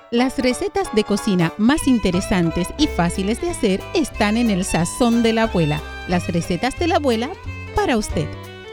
Las recetas de cocina más interesantes y fáciles de hacer están en el Sazón de la Abuela. Las recetas de la abuela para usted.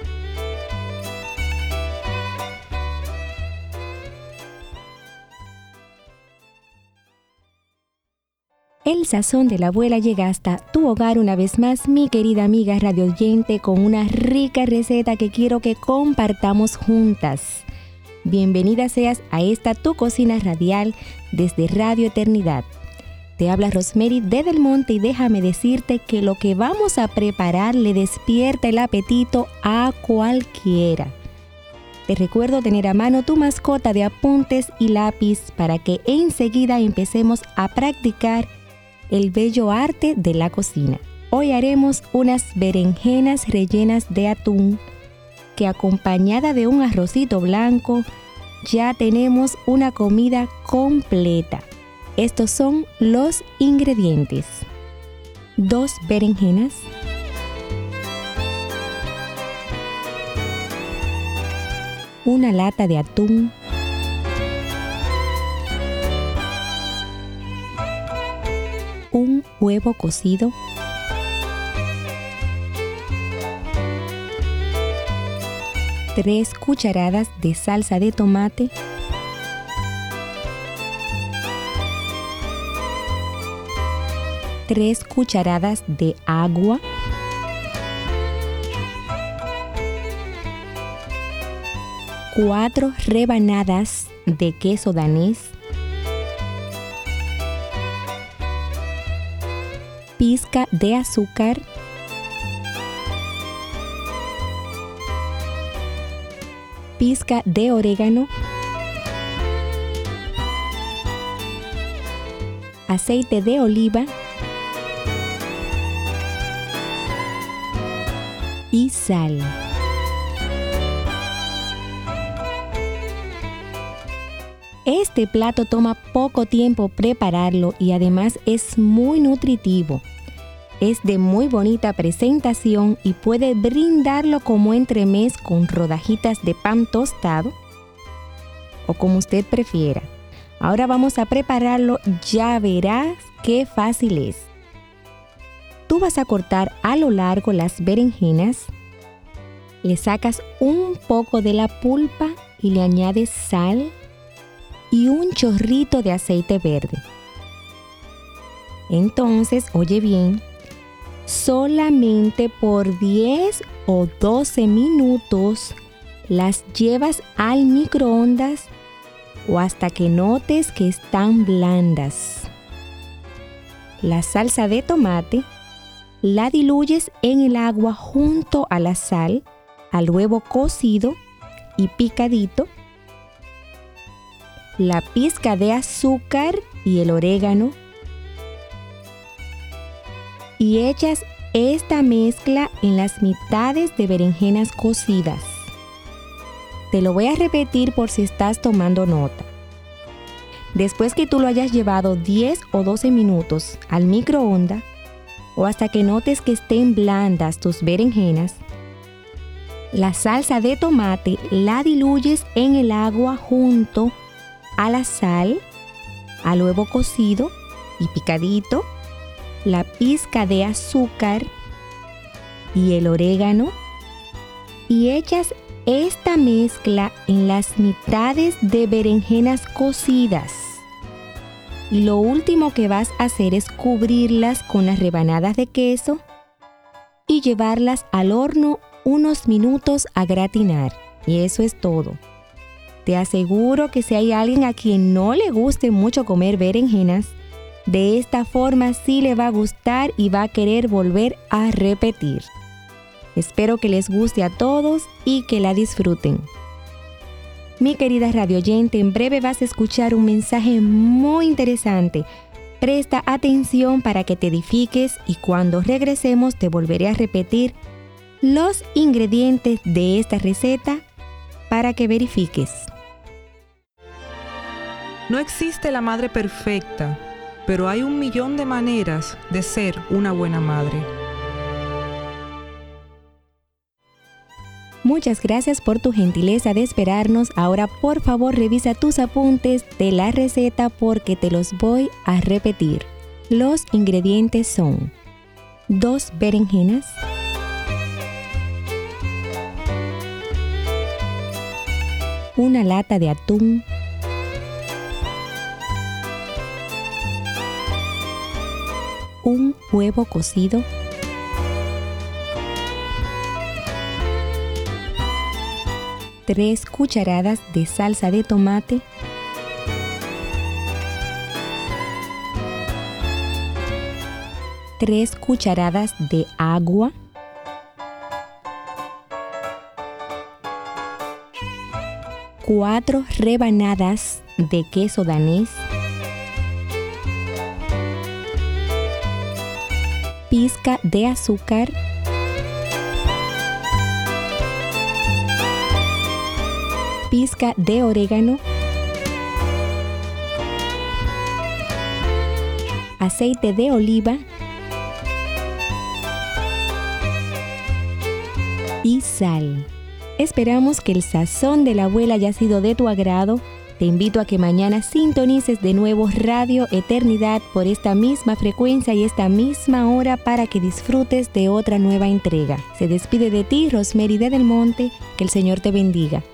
El Sazón de la Abuela llega hasta tu hogar una vez más, mi querida amiga radioyente, con una rica receta que quiero que compartamos juntas. Bienvenida seas a esta tu cocina radial desde Radio Eternidad. Te habla Rosemary de Del Monte y déjame decirte que lo que vamos a preparar le despierta el apetito a cualquiera. Te recuerdo tener a mano tu mascota de apuntes y lápiz para que enseguida empecemos a practicar el bello arte de la cocina. Hoy haremos unas berenjenas rellenas de atún que, acompañada de un arrocito blanco, ya tenemos una comida completa. Estos son los ingredientes: 2 berenjenas, una lata de atún, un huevo cocido, 3 cucharadas de salsa de tomate, 3 cucharadas de agua, 4 rebanadas de queso danés, pizca de azúcar, pizca de orégano, aceite de oliva y sal. Este plato toma poco tiempo prepararlo y además es muy nutritivo. Es de muy bonita presentación y puede brindarlo como entremés con rodajitas de pan tostado o como usted prefiera. Ahora vamos a prepararlo, ya verás qué fácil es. Tú vas a cortar a lo largo las berenjenas, le sacas un poco de la pulpa y le añades sal y un chorrito de aceite verde. Entonces, oye bien, solamente por 10 o 12 minutos las llevas al microondas o hasta que notes que están blandas. La salsa de tomate la diluyes en el agua junto a la sal, al huevo cocido y picadito, la pizca de azúcar y el orégano, y echas esta mezcla en las mitades de berenjenas cocidas. Te lo voy a repetir por si estás tomando nota. Después que tú lo hayas llevado 10 o 12 minutos al microondas o hasta que notes que estén blandas tus berenjenas, la salsa de tomate la diluyes en el agua junto a la sal, al huevo cocido y picadito, la pizca de azúcar y el orégano, y echas esta mezcla en las mitades de berenjenas cocidas. Y lo último que vas a hacer es cubrirlas con las rebanadas de queso y llevarlas al horno unos minutos a gratinar. Y eso es todo. Te aseguro que si hay alguien a quien no le guste mucho comer berenjenas, de esta forma sí le va a gustar y va a querer volver a repetir. Espero que les guste a todos y que la disfruten. Mi querida radioyente, en breve vas a escuchar un mensaje muy interesante. Presta atención para que te edifiques y cuando regresemos te volveré a repetir los ingredientes de esta receta para que verifiques. No existe la madre perfecta, pero hay 1.000.000 de maneras de ser una buena madre. Muchas gracias por tu gentileza de esperarnos. Ahora por favor revisa tus apuntes de la receta porque te los voy a repetir. Los ingredientes son 2 berenjenas, 1 lata de atún, 1 huevo cocido, 3 cucharadas de salsa de tomate, 3 cucharadas de agua, 4 rebanadas de queso danés, pizca de azúcar, pizca de orégano, aceite de oliva y sal. Esperamos que el sazón de la abuela haya sido de tu agrado. Te invito a que mañana sintonices de nuevo Radio Eternidad por esta misma frecuencia y esta misma hora para que disfrutes de otra nueva entrega. Se despide de ti, Rosemary de Del Monte. Que el Señor te bendiga.